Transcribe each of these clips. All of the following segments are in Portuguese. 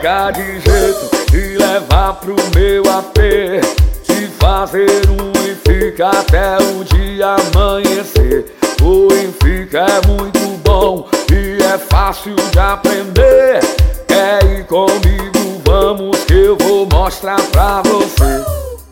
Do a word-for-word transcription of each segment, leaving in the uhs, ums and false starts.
pega de jeito e leva pro meu A P. Te fazer um e fica até o dia amanhecer. O Fica é muito bom e é fácil de aprender. Quer ir comigo? Vamos que eu vou mostrar pra você.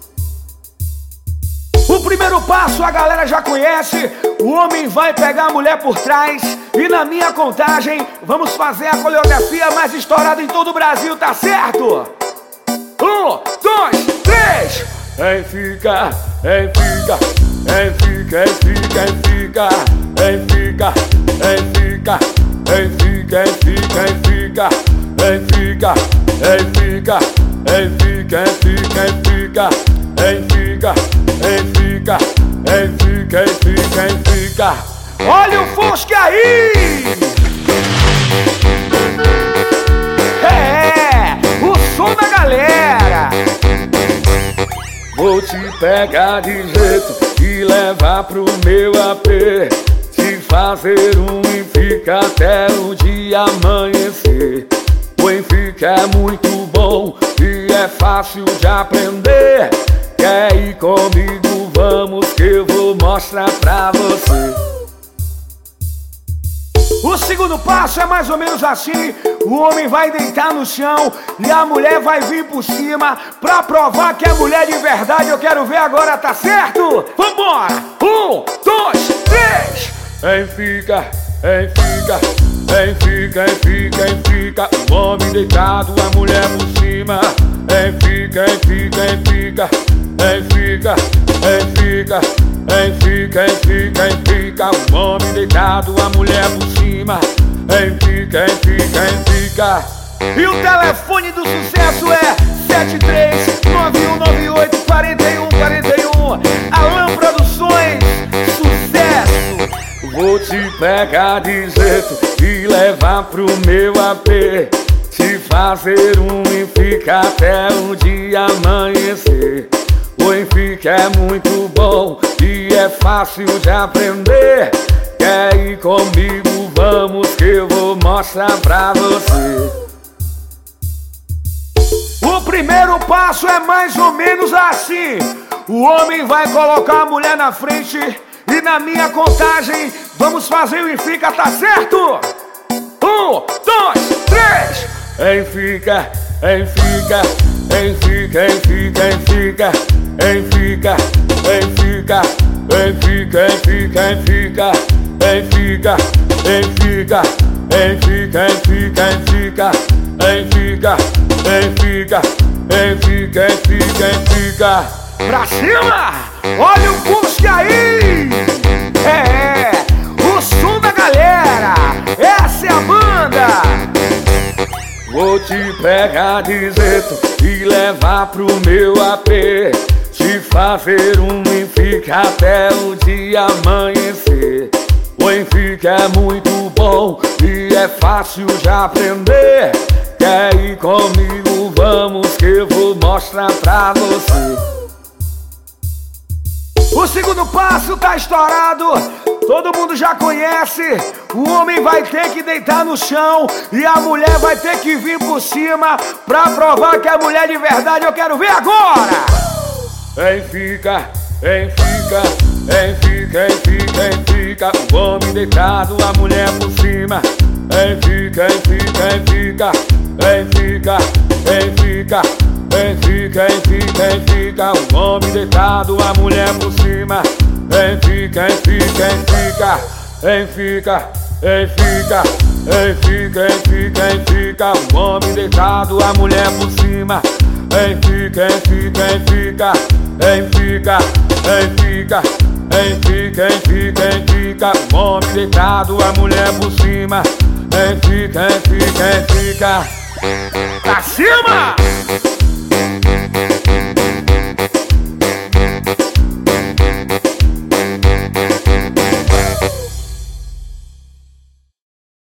O primeiro passo a galera já conhece. O homem vai pegar a mulher por trás e na minha contagem vamos fazer a coreografia mais estourada em todo o Brasil, tá certo? Um, dois, três. Em fica, em fica, em fica, em fica, em fica, em fica, em fica, em fica, em fica, em fica, em fica, em fica, em fica, em fica, em fica, em fica, em fica, em fica, em fica, em fica. Olha o Fusca aí! É, o som da galera. Vou te pegar de jeito e levar pro meu A P. Te fazer um e fica até o dia amanhecer. O Fica é muito bom e é fácil de aprender. Quer ir comigo? Vamos que eu vou mostrar pra você. O segundo passo é mais ou menos assim. O homem vai deitar no chão e a mulher vai vir por cima pra provar que é mulher de verdade. Eu quero ver agora, tá certo? Vambora! Um, dois, três! Em fica, em fica, em fica, em fica, em fica. O homem deitado, a mulher por cima. Em fica, em fica, em fica, em fica, em fica, em fica, em fica, em fica. O homem deitado, a mulher por cima. Em fica, em fica, em fica. E o telefone do sucesso é sete três nove um nove oito quatro um quatro um. Alan Produções, sucesso! Vou te pegar de jeito e levar pro meu A P. Te fazer um e fica até o dia amanhecer. O Fica é muito bom e é fácil de aprender. Quer ir comigo? Vamos que eu vou mostrar pra você. O primeiro passo é mais ou menos assim. O homem vai colocar a mulher na frente e na minha contagem vamos fazer o E Fica, tá certo? Um, dois, três! Em fica, em fica, em fica, em fica, em fica, em fica, em fica, em fica, em fica, em fica, em fica, em fica, em fica, em fica, em fica, em fica, em fica, em fica, em fica, em fica. Pra cima! Olha o Fusca aí! É, o som da galera! Essa é a banda! Vou te pegar de jeito e levar pro meu A P. Te fazer um e fica até o dia amanhecer. O Fica é muito bom e é fácil de aprender. Quer ir comigo? Vamos que eu vou mostrar pra você. O segundo passo tá estourado, todo mundo já conhece. O homem vai ter que deitar no chão e a mulher vai ter que vir por cima pra provar que é mulher de verdade. Eu quero ver agora! Em fica, em fica, em fica, em fica, em fica. O homem deitado, a mulher por cima. Em fica, em fica, em fica, em fica, em fica, em fica, em fica, em fica. O homem deitado, a mulher por cima. Em fica, em fica, em fica, em fica, em fica, em fica, em fica, em fica. O homem deitado, a mulher por cima. Em fica, em fica, em fica, em fica, em fica, em fica, em fica, em fica. O homem deitado, a mulher por cima. Em fica, em fica, em fica. Pra cima!